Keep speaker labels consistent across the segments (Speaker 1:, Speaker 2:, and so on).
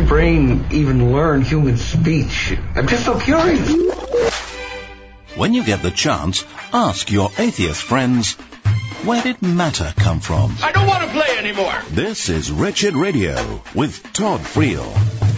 Speaker 1: your brain even learn human speech? I'm just so curious.
Speaker 2: When you get the chance, ask your atheist friends, where did matter come from?
Speaker 3: I don't want to play anymore.
Speaker 2: This is Wretched Radio with Todd Friel.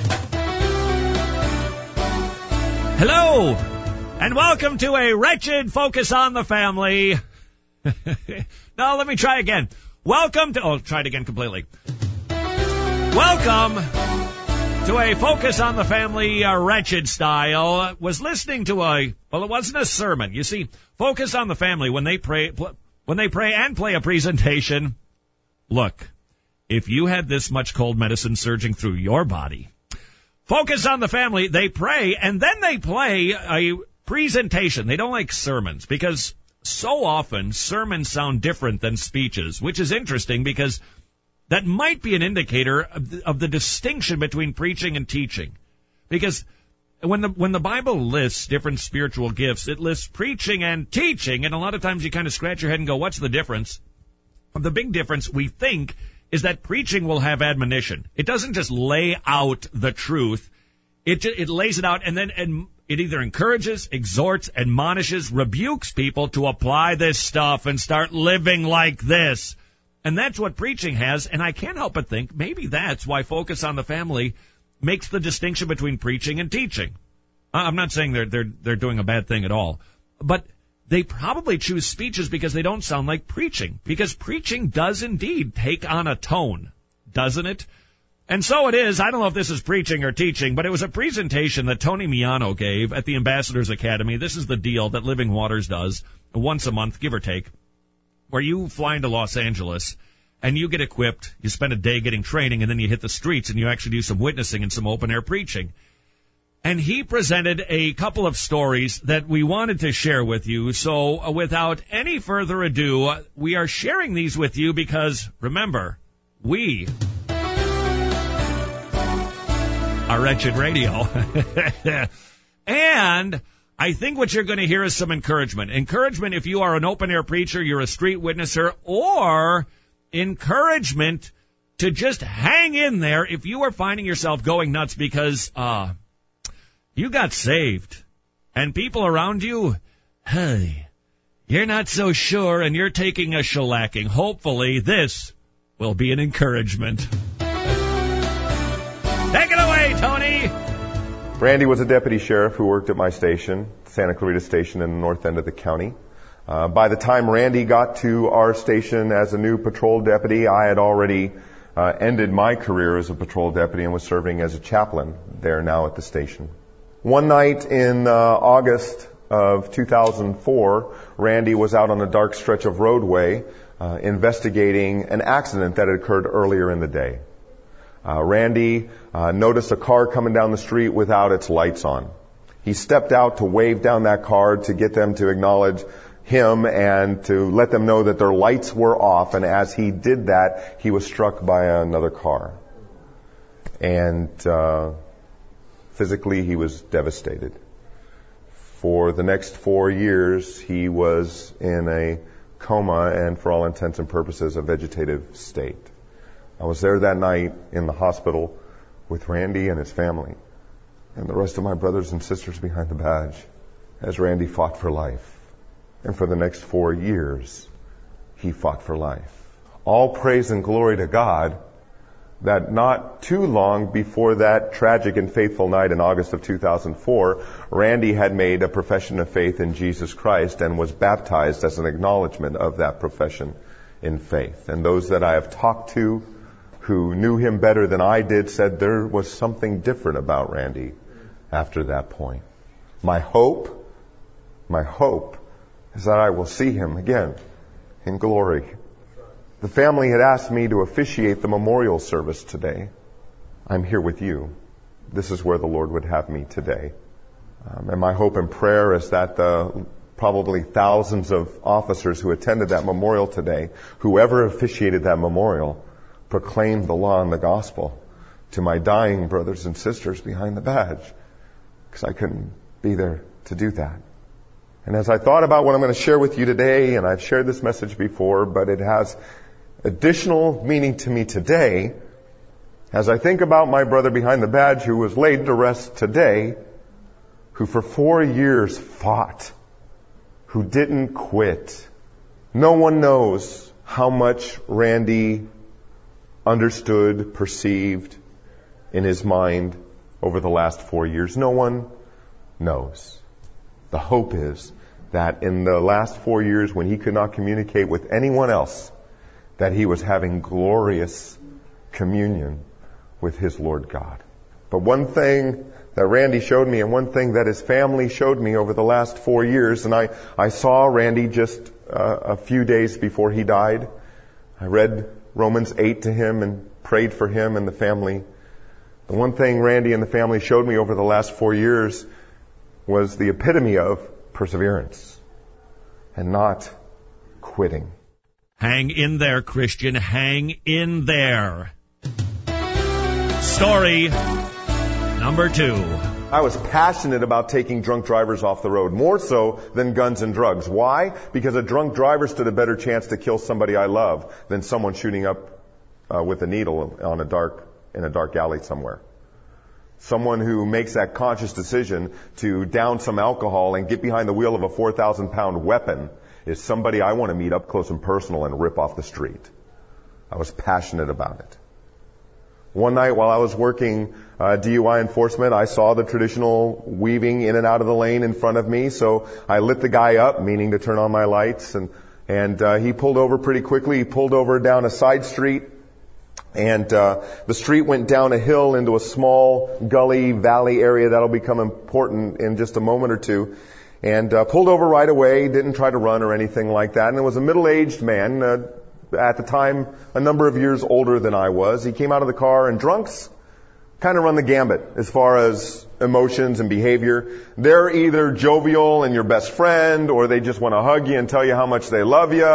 Speaker 4: Hello, and welcome to a Wretched Focus on the Family. No, let me try again. Try it again completely. Welcome to a Focus on the Family Wretched style. Was listening to it wasn't a sermon. You see, Focus on the Family, when they pray and play a presentation, look, if you had this much cold medicine surging through your body, Focus on the Family, they pray, and then they play a presentation. They don't like sermons, because so often sermons sound different than speeches, which is interesting because that might be an indicator of the distinction between preaching and teaching. Because when the Bible lists different spiritual gifts, it lists preaching and teaching, and a lot of times you kind of scratch your head and go, what's the difference? The big difference, we think, is that preaching will have admonition. It doesn't just lay out the truth. It lays it out, and then it either encourages, exhorts, admonishes, rebukes people to apply this stuff and start living like this. And that's what preaching has, and I can't help but think maybe that's why Focus on the Family makes the distinction between preaching and teaching. I'm not saying they're doing a bad thing at all, but they probably choose speeches because they don't sound like preaching, because preaching does indeed take on a tone, doesn't it? And so it is. I don't know if this is preaching or teaching, but it was a presentation that Tony Miano gave at the Ambassadors Academy. This is the deal that Living Waters does once a month, give or take, where you fly into Los Angeles and you get equipped, you spend a day getting training, and then you hit the streets and you actually do some witnessing and some open-air preaching. And he presented a couple of stories that we wanted to share with you. So without any further ado, we are sharing these with you because, remember, we are Wretched Radio. And I think what you're going to hear is some encouragement. Encouragement if you are an open-air preacher, you're a street witnesser, or encouragement to just hang in there if you are finding yourself going nuts because you got saved. And people around you, hey, you're not so sure and you're taking a shellacking. Hopefully this will be an encouragement. Take it away, Tony!
Speaker 5: Randy was a deputy sheriff who worked at my station, Santa Clarita Station in the north end of the county. By the time Randy got to our station as a new patrol deputy, I had already ended my career as a patrol deputy and was serving as a chaplain there now at the station. One night in August of 2004, Randy was out on a dark stretch of roadway investigating an accident that had occurred earlier in the day. Randy noticed a car coming down the street without its lights on. He stepped out to wave down that car to get them to acknowledge him and to let them know that their lights were off. And as he did that, he was struck by another car. And physically, he was devastated. For the next 4 years, he was in a coma and, for all intents and purposes, a vegetative state. I was there that night in the hospital with Randy and his family and the rest of my brothers and sisters behind the badge as Randy fought for life. And for the next 4 years, he fought for life. All praise and glory to God that not too long before that tragic and fateful night in August of 2004, Randy had made a profession of faith in Jesus Christ and was baptized as an acknowledgement of that profession in faith. And those that I have talked to who knew him better than I did said there was something different about Randy after that point. My hope is that I will see him again in glory. The family had asked me to officiate the memorial service today. I'm here with you. This is where the Lord would have me today. And my hope and prayer is that the probably thousands of officers who attended that memorial today, whoever officiated that memorial, proclaimed the law and the gospel to my dying brothers and sisters behind the badge, because I couldn't be there to do that. And as I thought about what I'm going to share with you today, and I've shared this message before, but it has additional meaning to me today, As I think about my brother behind the badge who was laid to rest today, who for 4 years fought, who didn't quit. No one knows how much Randy understood, perceived in his mind over the last 4 years. No one knows. The hope is that in the last 4 years when he could not communicate with anyone else, that he was having glorious communion with his Lord God. But one thing that Randy showed me, and one thing that his family showed me over the last 4 years, and I saw Randy just a few days before he died. I read Romans 8 to him and prayed for him and the family. The one thing Randy and the family showed me over the last 4 years was the epitome of perseverance and not quitting.
Speaker 4: Hang in there, Christian. Hang in there. Story number 2.
Speaker 5: I was passionate about taking drunk drivers off the road, more so than guns and drugs. Why? Because a drunk driver stood a better chance to kill somebody I love than someone shooting up with a needle in a dark alley somewhere. Someone who makes that conscious decision to down some alcohol and get behind the wheel of a 4,000-pound weapon is somebody I want to meet up close and personal and rip off the street. I was passionate about it. One night while I was working DUI enforcement, I saw the traditional weaving in and out of the lane in front of me, so I lit the guy up, meaning to turn on my lights, and he pulled over pretty quickly. He pulled over down a side street, and the street went down a hill into a small gully valley area that'll become important in just a moment or two, and pulled over right away, didn't try to run or anything like that, and it was a middle-aged man, at the time, a number of years older than I was. He came out of the car, and drunks kind of run the gambit as far as emotions and behavior. They're either jovial and your best friend, or they just want to hug you and tell you how much they love you,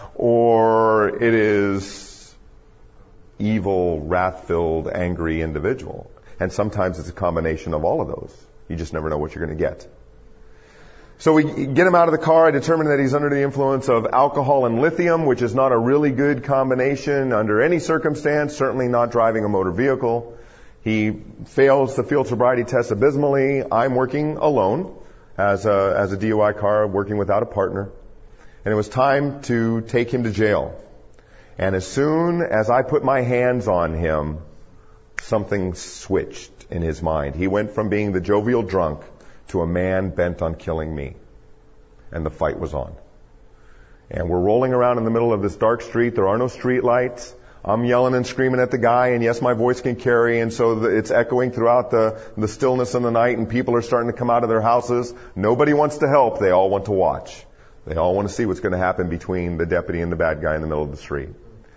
Speaker 5: or it is evil, wrath-filled, angry individual. And sometimes it's a combination of all of those. You just never know what you're going to get. So we get him out of the car. I determine that he's under the influence of alcohol and lithium, which is not a really good combination under any circumstance, certainly not driving a motor vehicle. He fails the field sobriety test abysmally. I'm working alone as a DUI car, working without a partner. And it was time to take him to jail. And as soon as I put my hands on him, something switched in his mind. He went from being the jovial drunk to a man bent on killing me. And the fight was on. And we're rolling around in the middle of this dark street. There are no street lights. I'm yelling and screaming at the guy, and yes, my voice can carry, and so it's echoing throughout the stillness of the night, and people are starting to come out of their houses. Nobody wants to help. They all want to watch. They all want to see what's going to happen between the deputy and the bad guy in the middle of the street.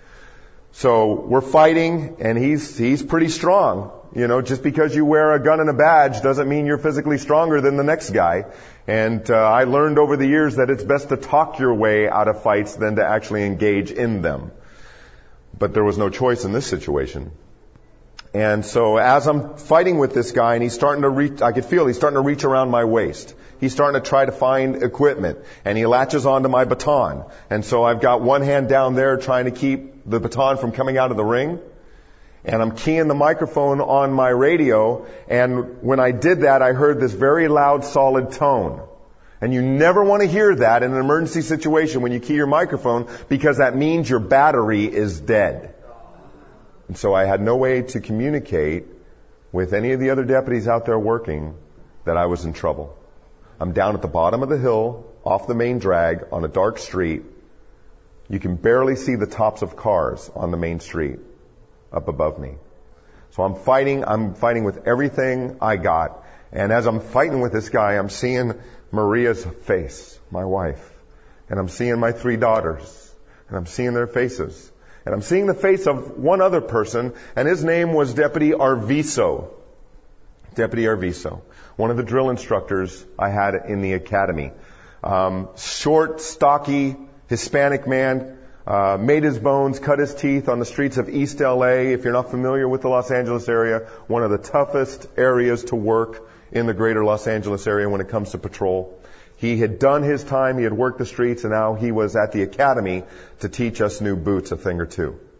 Speaker 5: So we're fighting, and he's pretty strong. You know, just because you wear a gun and a badge doesn't mean you're physically stronger than the next guy. And I learned over the years that it's best to talk your way out of fights than to actually engage in them. But there was no choice in this situation. And so as I'm fighting with this guy, and he's starting to reach, I could feel he's starting to reach around my waist. He's starting to try to find equipment, and he latches onto my baton. And so I've got one hand down there trying to keep the baton from coming out of the ring. And I'm keying the microphone on my radio, and when I did that, I heard this very loud, solid tone. And you never want to hear that in an emergency situation when you key your microphone, because that means your battery is dead. And so I had no way to communicate with any of the other deputies out there working that I was in trouble. I'm down at the bottom of the hill, off the main drag, on a dark street. You can barely see the tops of cars on the main street up above me. So I'm fighting with everything I got. And as I'm fighting with this guy, I'm seeing Maria's face, my wife. And I'm seeing my 3 daughters. And I'm seeing their faces. And I'm seeing the face of one other person, and his name was Deputy Arviso. Deputy Arviso. One of the drill instructors I had in the academy. Short, stocky, Hispanic man. Made his bones, cut his teeth on the streets of East LA. If you're not familiar with the Los Angeles area, one of the toughest areas to work in the greater Los Angeles area when it comes to patrol. He had done his time, he had worked the streets, and now he was at the academy to teach us new boots a thing or two.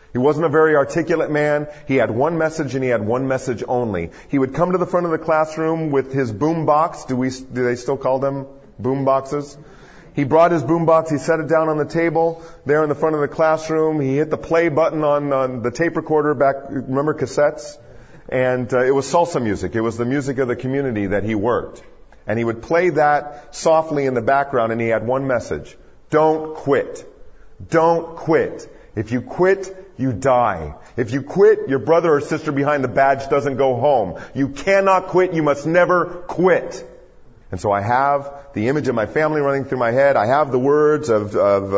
Speaker 5: He wasn't a very articulate man. He had one message and he had one message only. He would come to the front of the classroom with his boom box. Do they still call them boom boxes? He brought his boom box. He set it down on the table there in the front of the classroom. He hit the play button on the tape recorder back, remember cassettes? And it was salsa music. It was the music of the community that he worked. And he would play that softly in the background, and he had one message. Don't quit. Don't quit. If you quit, you die. If you quit, your brother or sister behind the badge doesn't go home. You cannot quit. You must never quit. And so I have the image of my family running through my head. I have the words of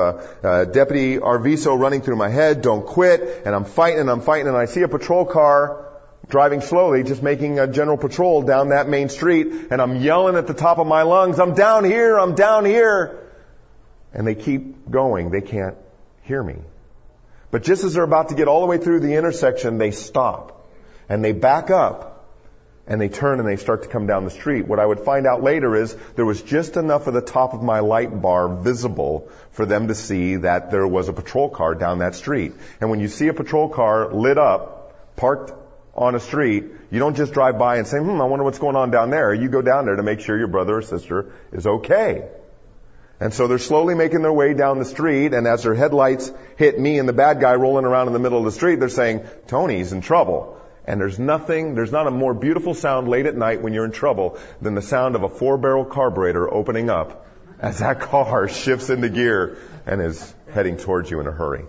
Speaker 5: Deputy Arviso running through my head. Don't quit. And I'm fighting and I'm fighting. And I see a patrol car driving slowly, just making a general patrol down that main street. And I'm yelling at the top of my lungs, I'm down here, I'm down here. And they keep going. They can't hear me. But just as they're about to get all the way through the intersection, they stop. And they back up. And they turn and they start to come down the street. What I would find out later is there was just enough of the top of my light bar visible for them to see that there was a patrol car down that street. And when you see a patrol car lit up, parked on a street, you don't just drive by and say, I wonder what's going on down there. You go down there to make sure your brother or sister is okay. And so they're slowly making their way down the street, and as their headlights hit me and the bad guy rolling around in the middle of the street, they're saying, Tony's in trouble. And there's not a more beautiful sound late at night when you're in trouble than the sound of a 4-barrel carburetor opening up as that car shifts into gear and is heading towards you in a hurry.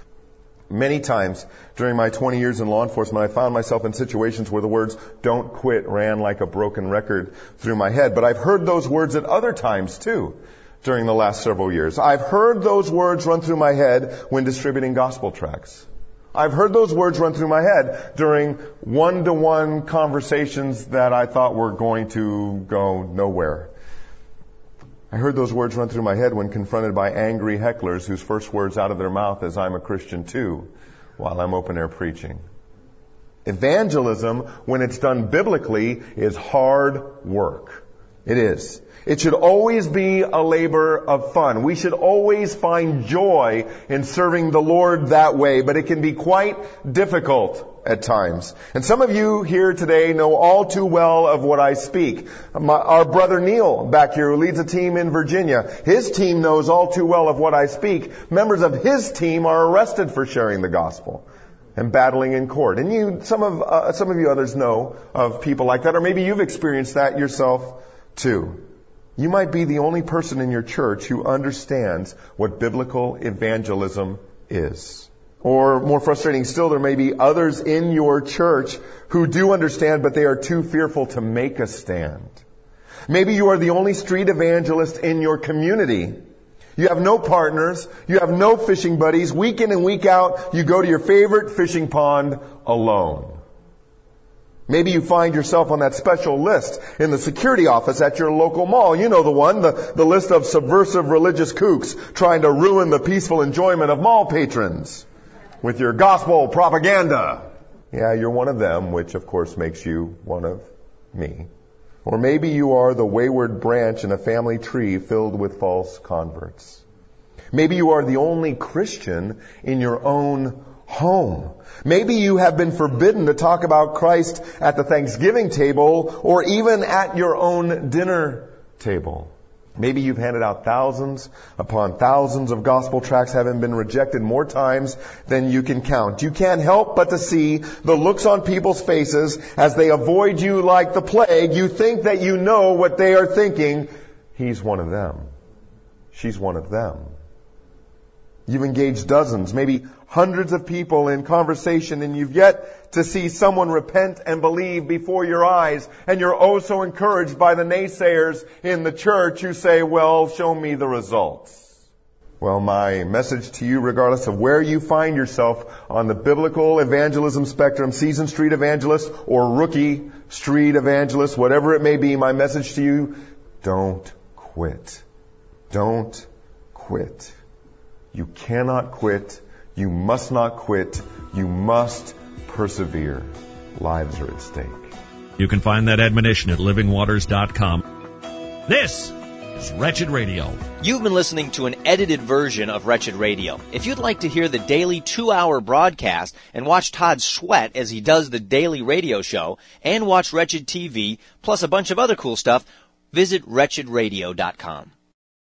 Speaker 5: Many times during my 20 years in law enforcement, I found myself in situations where the words, don't quit, ran like a broken record through my head. But I've heard those words at other times too during the last several years. I've heard those words run through my head when distributing gospel tracts. I've heard those words run through my head during one-to-one conversations that I thought were going to go nowhere. I heard those words run through my head when confronted by angry hecklers whose first words out of their mouth is, I'm a Christian too, while I'm open air preaching. Evangelism, when it's done biblically, is hard work. It is. It should always be a labor of fun. We should always find joy in serving the Lord that way, but it can be quite difficult at times. And some of you here today know all too well of what I speak. Our brother Neil back here, who leads a team in Virginia, his team knows all too well of what I speak. Members of his team are arrested for sharing the gospel and battling in court. And some of you others know of people like that, or maybe you've experienced that yourself too. You might be the only person in your church who understands what biblical evangelism is. Or more frustrating still, there may be others in your church who do understand, but they are too fearful to make a stand. Maybe you are the only street evangelist in your community. You have no partners. You have no fishing buddies. Week in and week out, you go to your favorite fishing pond alone. Maybe you find yourself on that special list in the security office at your local mall. You know the one, the list of subversive religious kooks trying to ruin the peaceful enjoyment of mall patrons with your gospel propaganda. Yeah, you're one of them, which of course makes you one of me. Or maybe you are the wayward branch in a family tree filled with false converts. Maybe you are the only Christian in your own home. Maybe you have been forbidden to talk about Christ at the Thanksgiving table or even at your own dinner table. Maybe you've handed out thousands upon thousands of gospel tracts, having been rejected more times than you can count. You can't help but to see the looks on people's faces as they avoid you like the plague. You think that you know what they are thinking. He's one of them. She's one of them. You've engaged dozens, maybe hundreds of people in conversation, and you've yet to see someone repent and believe before your eyes. And you're oh so encouraged by the naysayers in the church who say, well, show me the results. Well, my message to you, regardless of where you find yourself on the biblical evangelism spectrum, seasoned street evangelist or rookie street evangelist, whatever it may be, my message to you, don't quit. Don't quit. You cannot quit. You must not quit. You must persevere. Lives are at stake.
Speaker 4: You can find that admonition at livingwaters.com. This It's Wretched Radio.
Speaker 3: You've been listening to an edited version of Wretched Radio. If you'd like to hear the daily 2-hour broadcast and watch Todd sweat as he does the daily radio show and watch Wretched TV plus a bunch of other cool stuff, visit wretchedradio.com.